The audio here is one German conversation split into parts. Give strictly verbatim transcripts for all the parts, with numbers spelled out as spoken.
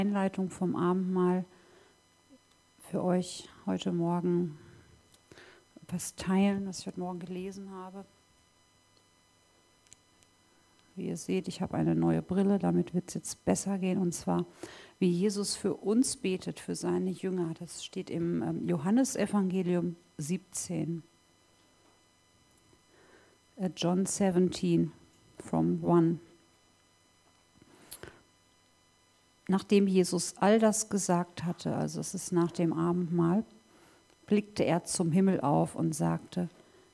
Einleitung vom Abendmahl für euch heute Morgen etwas teilen, was ich heute Morgen gelesen habe. Wie ihr seht, ich habe eine neue Brille, damit wird es jetzt besser gehen. Und zwar, wie Jesus für uns betet, für seine Jünger. Das steht im ähm, Johannesevangelium siebzehn. Uh, John seventeen, from one. Nachdem Jesus all das gesagt hatte, also es ist nach dem Abendmahl, blickte er zum Himmel auf und sagte: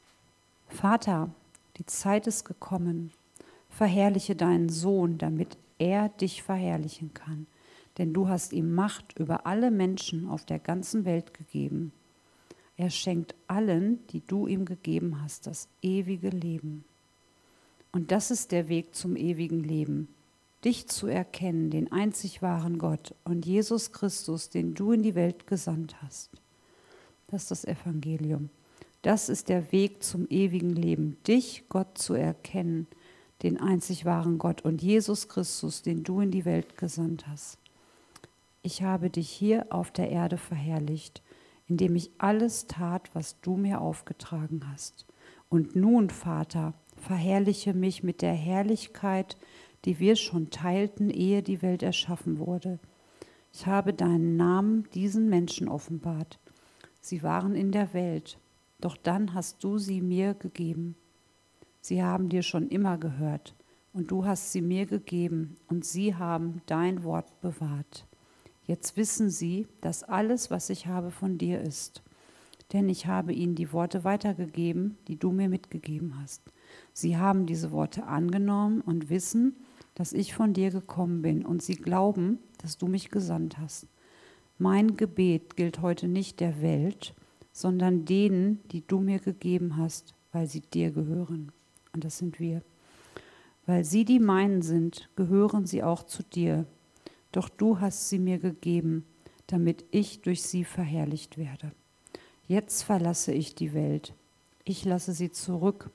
Vater, die Zeit ist gekommen, verherrliche deinen Sohn, damit er dich verherrlichen kann. Denn du hast ihm Macht über alle Menschen auf der ganzen Welt gegeben. Er schenkt allen, die du ihm gegeben hast, das ewige Leben. Und das ist der Weg zum ewigen Leben. Dich zu erkennen, den einzig wahren Gott und Jesus Christus, den du in die Welt gesandt hast. Das ist das Evangelium. Das ist der Weg zum ewigen Leben, dich, Gott, zu erkennen, den einzig wahren Gott und Jesus Christus, den du in die Welt gesandt hast. Ich habe dich hier auf der Erde verherrlicht, indem ich alles tat, was du mir aufgetragen hast. Und nun, Vater, verherrliche mich mit der Herrlichkeit, die wir schon teilten, ehe die Welt erschaffen wurde. Ich habe deinen Namen diesen Menschen offenbart. Sie waren in der Welt, doch dann hast du sie mir gegeben. Sie haben dir schon immer gehört, und du hast sie mir gegeben, und sie haben dein Wort bewahrt. Jetzt wissen sie, dass alles, was ich habe, von dir ist. Denn ich habe ihnen die Worte weitergegeben, die du mir mitgegeben hast. Sie haben diese Worte angenommen und wissen, dass ich von dir gekommen bin, und sie glauben, dass du mich gesandt hast. Mein Gebet gilt heute nicht der Welt, sondern denen, die du mir gegeben hast, weil sie dir gehören. Und das sind wir. Weil sie die meinen sind, gehören sie auch zu dir. Doch du hast sie mir gegeben, damit ich durch sie verherrlicht werde. Jetzt verlasse ich die Welt. Ich lasse sie zurück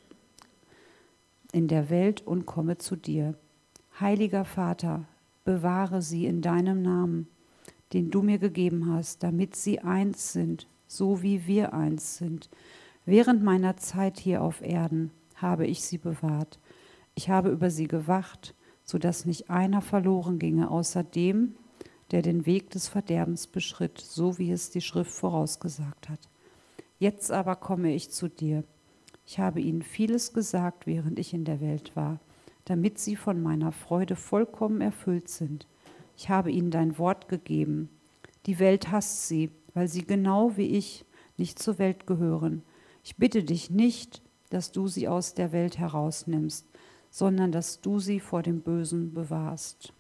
in der Welt und komme zu dir. Heiliger Vater, bewahre sie in deinem Namen, den du mir gegeben hast, damit sie eins sind, so wie wir eins sind. Während meiner Zeit hier auf Erden habe ich sie bewahrt. Ich habe über sie gewacht, sodass nicht einer verloren ginge, außer dem, der den Weg des Verderbens beschritt, so wie es die Schrift vorausgesagt hat. Jetzt aber komme ich zu dir. Ich habe ihnen vieles gesagt, während ich in der Welt war, damit sie von meiner Freude vollkommen erfüllt sind. Ich habe ihnen dein Wort gegeben. Die Welt hasst sie, weil sie genau wie ich nicht zur Welt gehören. Ich bitte dich nicht, dass du sie aus der Welt herausnimmst, sondern dass du sie vor dem Bösen bewahrst.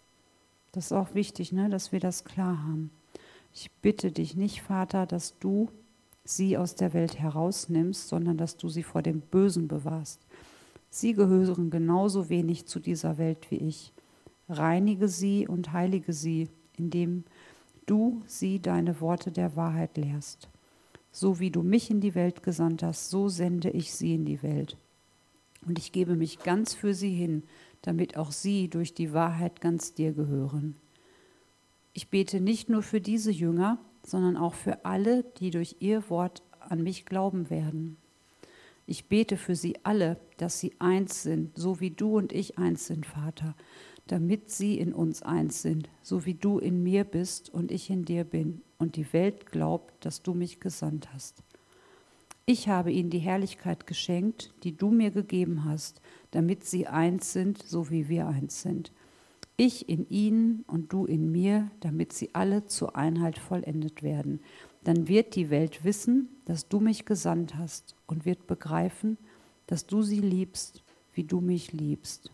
Das ist auch wichtig, ne, dass wir das klar haben. Ich bitte dich nicht, Vater, dass du sie aus der Welt herausnimmst, sondern dass du sie vor dem Bösen bewahrst. Sie gehören genauso wenig zu dieser Welt wie ich. Reinige sie und heilige sie, indem du sie deine Worte der Wahrheit lehrst. So wie du mich in die Welt gesandt hast, so sende ich sie in die Welt. Und ich gebe mich ganz für sie hin, damit auch sie durch die Wahrheit ganz dir gehören. Ich bete nicht nur für diese Jünger, sondern auch für alle, die durch ihr Wort an mich glauben werden. Ich bete für sie alle, dass sie eins sind, so wie du und ich eins sind, Vater, damit sie in uns eins sind, so wie du in mir bist und ich in dir bin und die Welt glaubt, dass du mich gesandt hast. Ich habe ihnen die Herrlichkeit geschenkt, die du mir gegeben hast, damit sie eins sind, so wie wir eins sind. Ich in ihnen und du in mir, damit sie alle zur Einheit vollendet werden. Dann wird die Welt wissen, dass du mich gesandt hast und wird begreifen, dass du sie liebst, wie du mich liebst.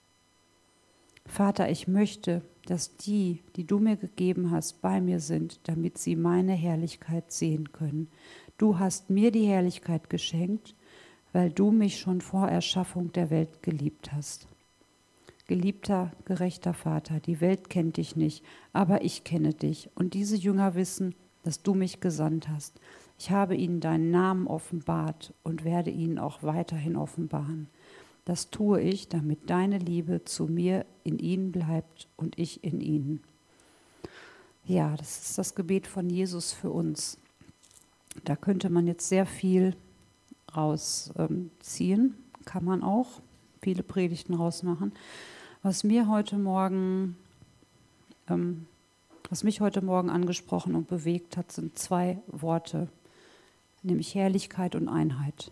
Vater, ich möchte, dass die, die du mir gegeben hast, bei mir sind, damit sie meine Herrlichkeit sehen können. Du hast mir die Herrlichkeit geschenkt, weil du mich schon vor Erschaffung der Welt geliebt hast. Geliebter, gerechter Vater, die Welt kennt dich nicht, aber ich kenne dich. Und diese Jünger wissen, dass du mich gesandt hast. Ich habe ihnen deinen Namen offenbart und werde ihn auch weiterhin offenbaren. Das tue ich, damit deine Liebe zu mir in ihnen bleibt und ich in ihnen. Ja, das ist das Gebet von Jesus für uns. Da könnte man jetzt sehr viel rausziehen, kann man auch viele Predigten rausmachen. Was mir heute Morgen, ähm, was mich heute Morgen angesprochen und bewegt hat, sind zwei Worte, nämlich Herrlichkeit und Einheit.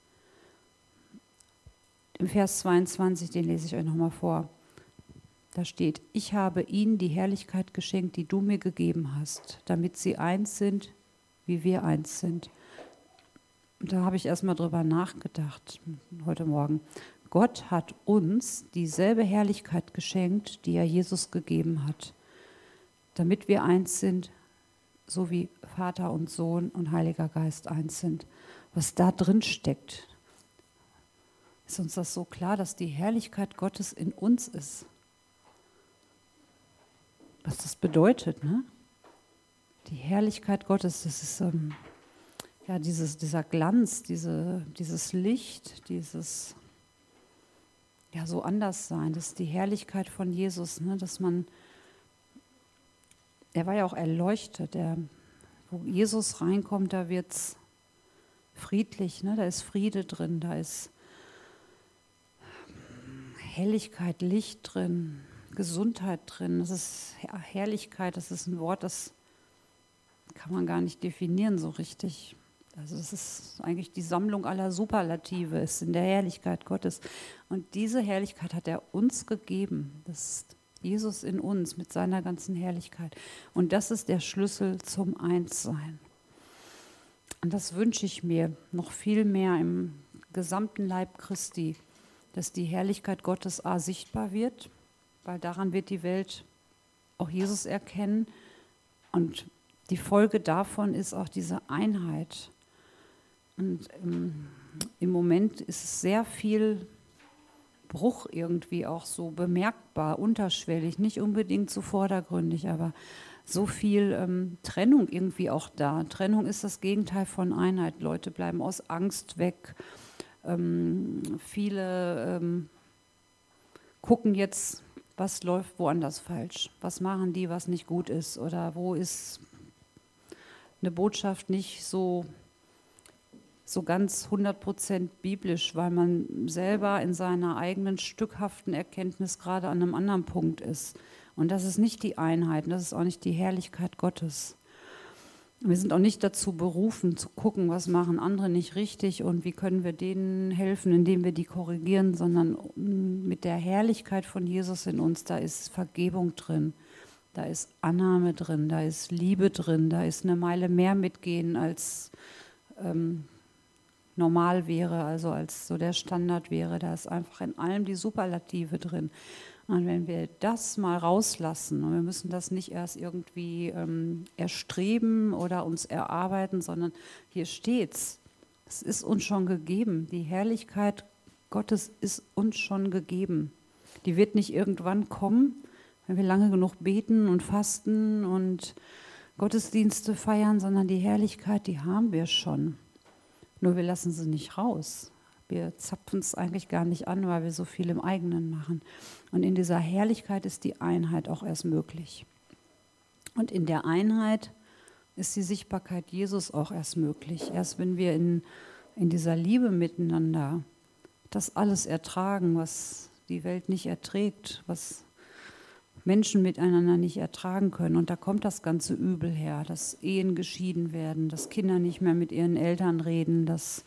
Im Vers zweiundzwanzig, den lese ich euch nochmal vor. Da steht: Ich habe ihnen die Herrlichkeit geschenkt, die du mir gegeben hast, damit sie eins sind, wie wir eins sind. Und da habe ich erstmal drüber nachgedacht heute Morgen. Gott hat uns dieselbe Herrlichkeit geschenkt, die er Jesus gegeben hat, damit wir eins sind, so wie Vater und Sohn und Heiliger Geist eins sind. Was da drin steckt, ist uns das so klar, dass die Herrlichkeit Gottes in uns ist. Was das bedeutet, ne? Die Herrlichkeit Gottes, das ist ähm, ja dieses, dieser Glanz, diese, dieses Licht, dieses ja so anders sein. Das ist die Herrlichkeit von Jesus, ne? Dass man, er war ja auch erleuchtet. Er, wo Jesus reinkommt, da wird es friedlich, ne? Da ist Friede drin, da ist Helligkeit, Licht drin, Gesundheit drin. Das ist Herrlichkeit, das ist ein Wort, das kann man gar nicht definieren so richtig. Also das ist eigentlich die Sammlung aller Superlative, ist in der Herrlichkeit Gottes. Und diese Herrlichkeit hat er uns gegeben. Das ist Jesus in uns mit seiner ganzen Herrlichkeit. Und das ist der Schlüssel zum Einssein. Und das wünsche ich mir noch viel mehr im gesamten Leib Christi, dass die Herrlichkeit Gottes A sichtbar wird, weil daran wird die Welt auch Jesus erkennen. Und die Folge davon ist auch diese Einheit. Und im, im Moment ist es sehr viel Bruch irgendwie auch so bemerkbar, unterschwellig, nicht unbedingt so vordergründig, aber so viel ähm, Trennung irgendwie auch da. Trennung ist das Gegenteil von Einheit. Leute bleiben aus Angst weg. Ähm, viele ähm, gucken jetzt, was läuft woanders falsch, was machen die, was nicht gut ist, oder wo ist eine Botschaft nicht so, so ganz hundert Prozent biblisch, weil man selber in seiner eigenen stückhaften Erkenntnis gerade an einem anderen Punkt ist. Und das ist nicht die Einheit, das ist auch nicht die Herrlichkeit Gottes. Wir sind auch nicht dazu berufen, zu gucken, was machen andere nicht richtig und wie können wir denen helfen, indem wir die korrigieren, sondern mit der Herrlichkeit von Jesus in uns, da ist Vergebung drin, da ist Annahme drin, da ist Liebe drin, da ist eine Meile mehr mitgehen, als ähm, normal wäre, also als so der Standard wäre. Da ist einfach in allem die Superlative drin. Und wenn wir das mal rauslassen, und wir müssen das nicht erst irgendwie ähm, erstreben oder uns erarbeiten, sondern hier steht's. Es ist uns schon gegeben. Die Herrlichkeit Gottes ist uns schon gegeben. Die wird nicht irgendwann kommen, wenn wir lange genug beten und fasten und Gottesdienste feiern, sondern die Herrlichkeit, die haben wir schon. Nur wir lassen sie nicht raus. Wir zapfen es eigentlich gar nicht an, weil wir so viel im eigenen machen. Und in dieser Herrlichkeit ist die Einheit auch erst möglich. Und in der Einheit ist die Sichtbarkeit Jesus auch erst möglich. Erst wenn wir in, in dieser Liebe miteinander das alles ertragen, was die Welt nicht erträgt, was Menschen miteinander nicht ertragen können. Und da kommt das ganze Übel her, dass Ehen geschieden werden, dass Kinder nicht mehr mit ihren Eltern reden, dass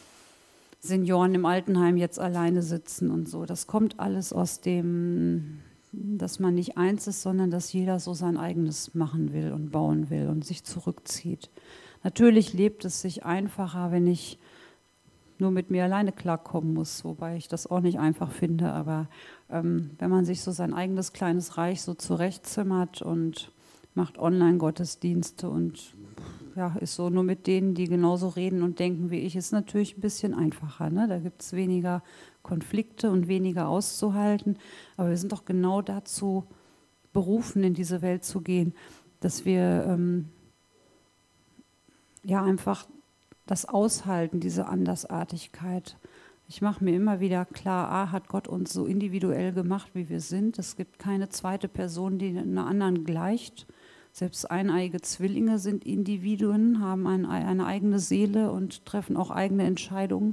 Senioren im Altenheim jetzt alleine sitzen und so. Das kommt alles aus dem, dass man nicht eins ist, sondern dass jeder so sein eigenes machen will und bauen will und sich zurückzieht. Natürlich lebt es sich einfacher, wenn ich nur mit mir alleine klarkommen muss, wobei ich das auch nicht einfach finde, aber ähm, wenn man sich so sein eigenes kleines Reich so zurechtzimmert und macht Online-Gottesdienste und ja, ist so nur mit denen, die genauso reden und denken wie ich, ist natürlich ein bisschen einfacher. Ne? Da gibt es weniger Konflikte und weniger auszuhalten. Aber wir sind doch genau dazu berufen, in diese Welt zu gehen, dass wir ähm, ja einfach das aushalten, diese Andersartigkeit. Ich mache mir immer wieder klar, A, hat Gott uns so individuell gemacht, wie wir sind. Es gibt keine zweite Person, die einer anderen gleicht, Selbst eineige Zwillinge sind Individuen, haben ein, eine eigene Seele und treffen auch eigene Entscheidungen.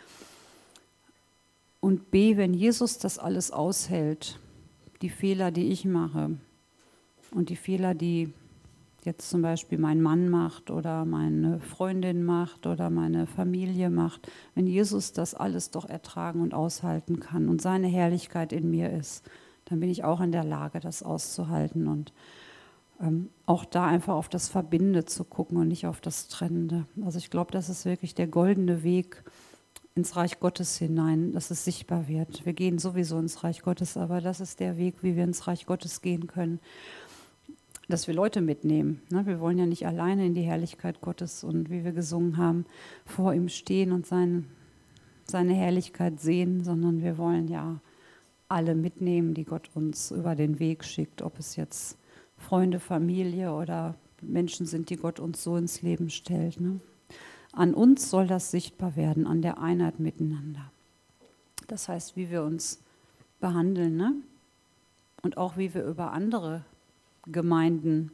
Und B, wenn Jesus das alles aushält, die Fehler, die ich mache und die Fehler, die jetzt zum Beispiel mein Mann macht oder meine Freundin macht oder meine Familie macht, wenn Jesus das alles doch ertragen und aushalten kann und seine Herrlichkeit in mir ist, dann bin ich auch in der Lage, das auszuhalten und ähm, auch da einfach auf das Verbindende zu gucken und nicht auf das Trennende. Also ich glaube, das ist wirklich der goldene Weg ins Reich Gottes hinein, dass es sichtbar wird. Wir gehen sowieso ins Reich Gottes, aber das ist der Weg, wie wir ins Reich Gottes gehen können, dass wir Leute mitnehmen. Ne? Wir wollen ja nicht alleine in die Herrlichkeit Gottes und wie wir gesungen haben, vor ihm stehen und sein, seine Herrlichkeit sehen, sondern wir wollen ja alle mitnehmen, die Gott uns über den Weg schickt, ob es jetzt Freunde, Familie oder Menschen sind, die Gott uns so ins Leben stellt. Ne? An uns soll das sichtbar werden, an der Einheit miteinander. Das heißt, wie wir uns behandeln, ne? Und auch wie wir über andere Gemeinden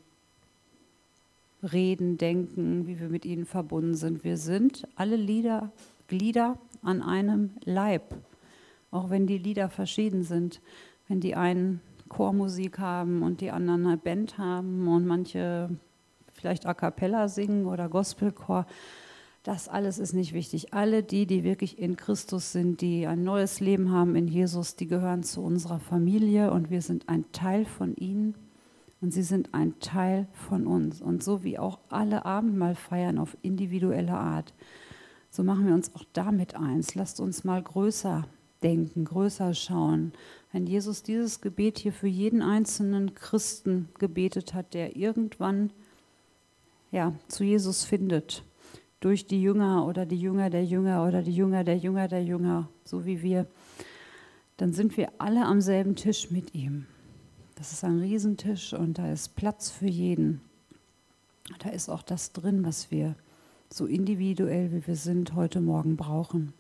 reden, denken, wie wir mit ihnen verbunden sind. Wir sind alle Lieder, Glieder an einem Leib, auch wenn die Lieder verschieden sind. Wenn die einen Chormusik haben und die anderen eine Band haben und manche vielleicht A Cappella singen oder Gospelchor, das alles ist nicht wichtig. Alle die, die wirklich in Christus sind, die ein neues Leben haben in Jesus, die gehören zu unserer Familie und wir sind ein Teil von ihnen und sie sind ein Teil von uns. Und so wie auch alle Abendmahl feiern auf individuelle Art, so machen wir uns auch damit eins. Lasst uns mal größer denken, größer schauen. Wenn Jesus dieses Gebet hier für jeden einzelnen Christen gebetet hat, der irgendwann ja, zu Jesus findet, durch die Jünger oder die Jünger der Jünger oder die Jünger der Jünger der Jünger, so wie wir, dann sind wir alle am selben Tisch mit ihm. Das ist ein Riesentisch und da ist Platz für jeden. Da ist auch das drin, was wir so individuell, wie wir sind, heute Morgen brauchen.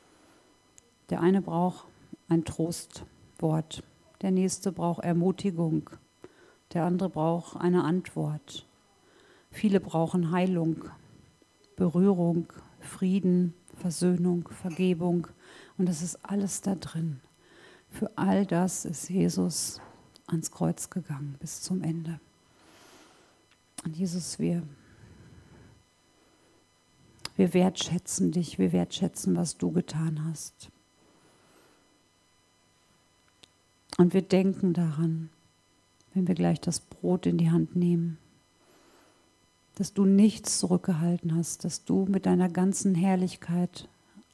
Der eine braucht ein Trostwort, der nächste braucht Ermutigung, der andere braucht eine Antwort. Viele brauchen Heilung, Berührung, Frieden, Versöhnung, Vergebung und das ist alles da drin. Für all das ist Jesus ans Kreuz gegangen bis zum Ende. Und Jesus, wir, wir wertschätzen dich, wir wertschätzen, was du getan hast. Und wir denken daran, wenn wir gleich das Brot in die Hand nehmen, dass du nichts zurückgehalten hast, dass du mit deiner ganzen Herrlichkeit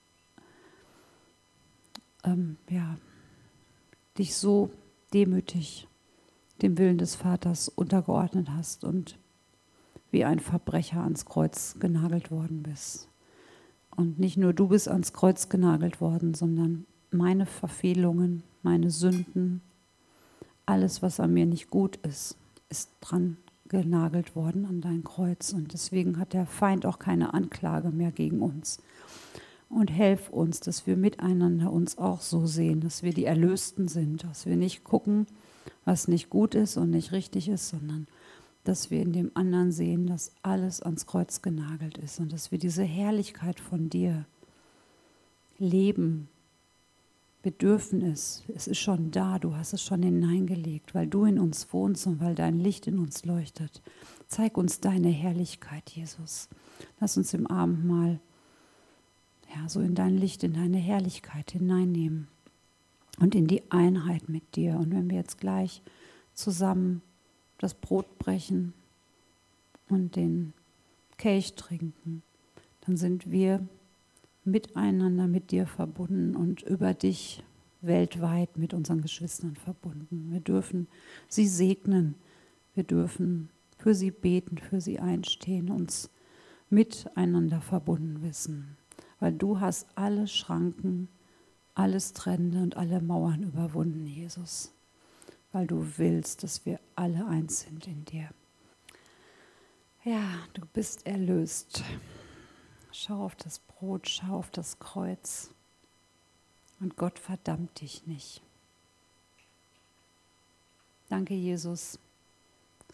ähm, ja, dich so demütig dem Willen des Vaters untergeordnet hast und wie ein Verbrecher ans Kreuz genagelt worden bist. Und nicht nur du bist ans Kreuz genagelt worden, sondern meine Verfehlungen, meine Sünden, alles, was an mir nicht gut ist, ist dran genagelt worden an dein Kreuz. Und deswegen hat der Feind auch keine Anklage mehr gegen uns. Und helf uns, dass wir miteinander uns auch so sehen, dass wir die Erlösten sind, dass wir nicht gucken, was nicht gut ist und nicht richtig ist, sondern dass wir in dem anderen sehen, dass alles ans Kreuz genagelt ist und dass wir diese Herrlichkeit von dir leben. Wir dürfen es. Es ist schon da. Du hast es schon hineingelegt, weil du in uns wohnst und weil dein Licht in uns leuchtet. Zeig uns deine Herrlichkeit, Jesus. Lass uns im Abendmahl ja, so in dein Licht, in deine Herrlichkeit hineinnehmen und in die Einheit mit dir. Und wenn wir jetzt gleich zusammen das Brot brechen und den Kelch trinken, dann sind wir miteinander mit dir verbunden und über dich weltweit mit unseren Geschwistern verbunden. Wir dürfen sie segnen, wir dürfen für sie beten, für sie einstehen, uns miteinander verbunden wissen, weil du hast alle Schranken, alles Trennende und alle Mauern überwunden, Jesus, weil du willst, dass wir alle eins sind in dir. Ja, du bist erlöst. Schau auf das Brot, schau auf das Kreuz und Gott verdammt dich nicht. Danke, Jesus,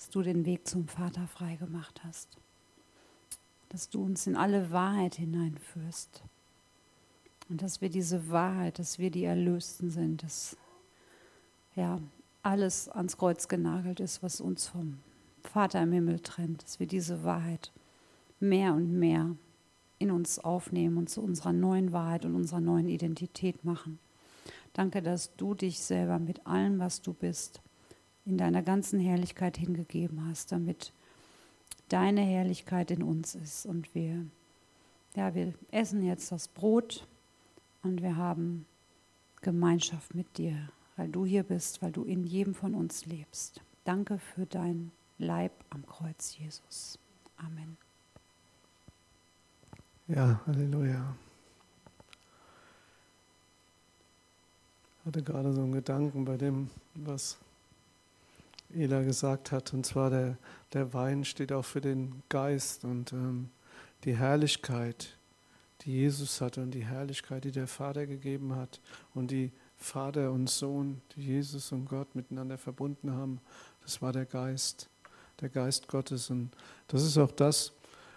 dass du den Weg zum Vater frei gemacht hast, dass du uns in alle Wahrheit hineinführst und dass wir diese Wahrheit, dass wir die Erlösten sind, dass ja alles ans Kreuz genagelt ist, was uns vom Vater im Himmel trennt, dass wir diese Wahrheit mehr und mehr in uns aufnehmen und zu unserer neuen Wahrheit und unserer neuen Identität machen. Danke, dass du dich selber mit allem, was du bist, in deiner ganzen Herrlichkeit hingegeben hast, damit deine Herrlichkeit in uns ist. Und wir, ja, wir essen jetzt das Brot und wir haben Gemeinschaft mit dir, weil du hier bist, weil du in jedem von uns lebst. Danke für dein Leib am Kreuz, Jesus. Amen. Ja, Halleluja. Ich hatte gerade so einen Gedanken bei dem, was Ela gesagt hat, und zwar der, der Wein steht auch für den Geist und ähm, die Herrlichkeit, die Jesus hatte und die Herrlichkeit, die der Vater gegeben hat und die Vater und Sohn, die Jesus und Gott miteinander verbunden haben, das war der Geist, der Geist Gottes. Und das ist auch das,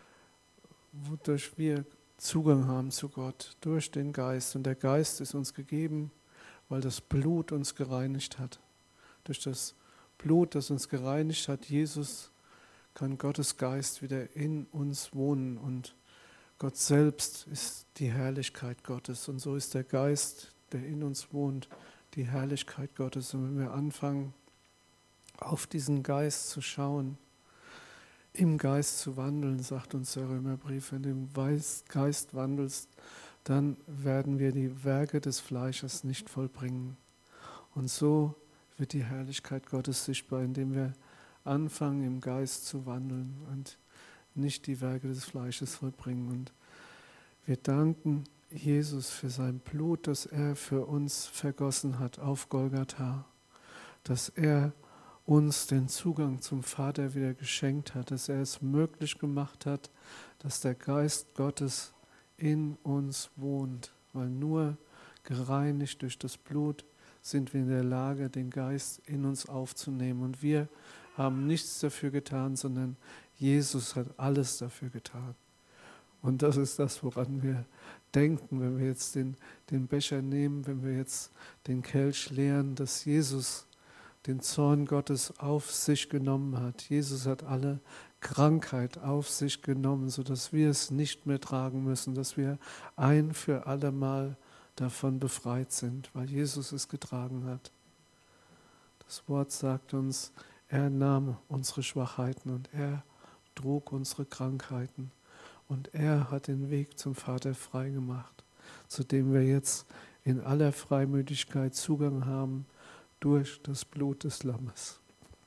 wodurch wir Zugang haben zu Gott, durch den Geist. Und der Geist ist uns gegeben, weil das Blut uns gereinigt hat. Durch das Blut, das uns gereinigt hat, Jesus, kann Gottes Geist wieder in uns wohnen. Und Gott selbst ist die Herrlichkeit Gottes. Und so ist der Geist, der in uns wohnt, die Herrlichkeit Gottes. Und wenn wir anfangen, auf diesen Geist zu schauen, im Geist zu wandeln, sagt uns der Römerbrief, wenn du im Geist wandelst, dann werden wir die Werke des Fleisches nicht vollbringen. Und so wird die Herrlichkeit Gottes sichtbar, indem wir anfangen, im Geist zu wandeln und nicht die Werke des Fleisches vollbringen. Und wir danken Jesus für sein Blut, das er für uns vergossen hat auf Golgatha, dass er uns den Zugang zum Vater wieder geschenkt hat, dass er es möglich gemacht hat, dass der Geist Gottes in uns wohnt, weil nur gereinigt durch das Blut sind wir in der Lage, den Geist in uns aufzunehmen. Und wir haben nichts dafür getan, sondern Jesus hat alles dafür getan. Und das ist das, woran wir denken, wenn wir jetzt den, den Becher nehmen, wenn wir jetzt den Kelch leeren, dass Jesus den Zorn Gottes auf sich genommen hat. Jesus hat alle Krankheit auf sich genommen, sodass wir es nicht mehr tragen müssen, dass wir ein für alle Mal davon befreit sind, weil Jesus es getragen hat. Das Wort sagt uns, er nahm unsere Schwachheiten und er trug unsere Krankheiten und er hat den Weg zum Vater frei gemacht, zu dem wir jetzt in aller Freimütigkeit Zugang haben, durch das Blut des Lammes.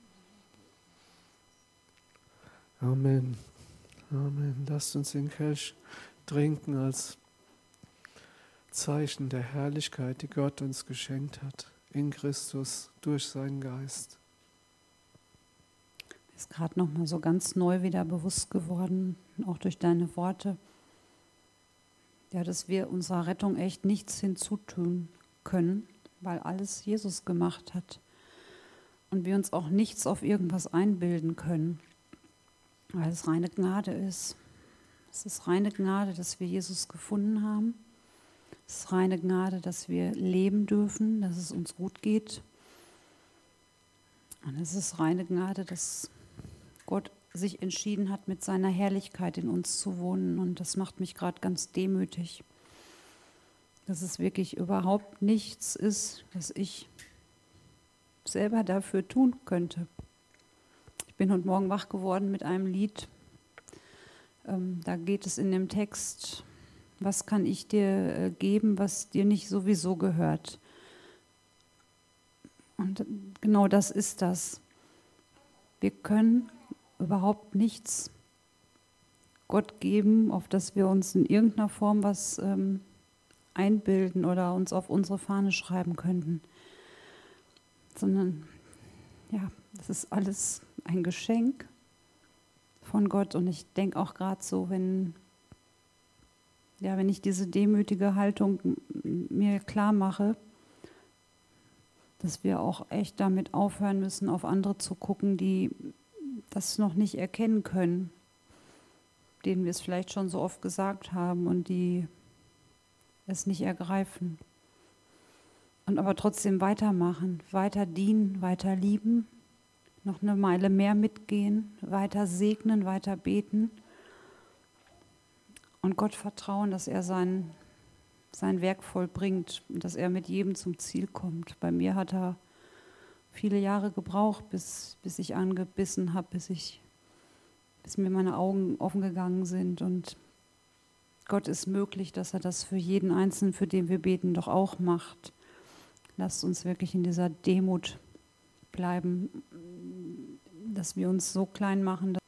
Amen. Amen. Lasst uns den Kelch trinken als Zeichen der Herrlichkeit, die Gott uns geschenkt hat, in Christus, durch seinen Geist. Mir ist gerade noch mal so ganz neu wieder bewusst geworden, auch durch deine Worte, ja, dass wir unserer Rettung echt nichts hinzutun können, weil alles Jesus gemacht hat und wir uns auch nichts auf irgendwas einbilden können, weil es reine Gnade ist. Es ist reine Gnade, dass wir Jesus gefunden haben. Es ist reine Gnade, dass wir leben dürfen, dass es uns gut geht. Und es ist reine Gnade, dass Gott sich entschieden hat, mit seiner Herrlichkeit in uns zu wohnen. Und das macht mich gerade ganz demütig, dass es wirklich überhaupt nichts ist, was ich selber dafür tun könnte. Ich bin heute Morgen wach geworden mit einem Lied. Ähm, da geht es in dem Text, was kann ich dir äh, geben, was dir nicht sowieso gehört. Und genau das ist das. Wir können überhaupt nichts Gott geben, auf das wir uns in irgendeiner Form was ähm, einbilden oder uns auf unsere Fahne schreiben könnten, sondern ja, das ist alles ein Geschenk von Gott. Und ich denke auch gerade so, wenn, ja, wenn ich diese demütige Haltung mir klar mache, dass wir auch echt damit aufhören müssen, auf andere zu gucken, die das noch nicht erkennen können, denen wir es vielleicht schon so oft gesagt haben und die es nicht ergreifen. Und aber trotzdem weitermachen, weiter dienen, weiter lieben, noch eine Meile mehr mitgehen, weiter segnen, weiter beten und Gott vertrauen, dass er sein, sein Werk vollbringt und dass er mit jedem zum Ziel kommt. Bei mir hat er viele Jahre gebraucht, bis, bis ich angebissen habe, bis, ich, bis mir meine Augen offen gegangen sind. Und Gott ist möglich, dass er das für jeden Einzelnen, für den wir beten, doch auch macht. Lasst uns wirklich in dieser Demut bleiben, dass wir uns so klein machen, dass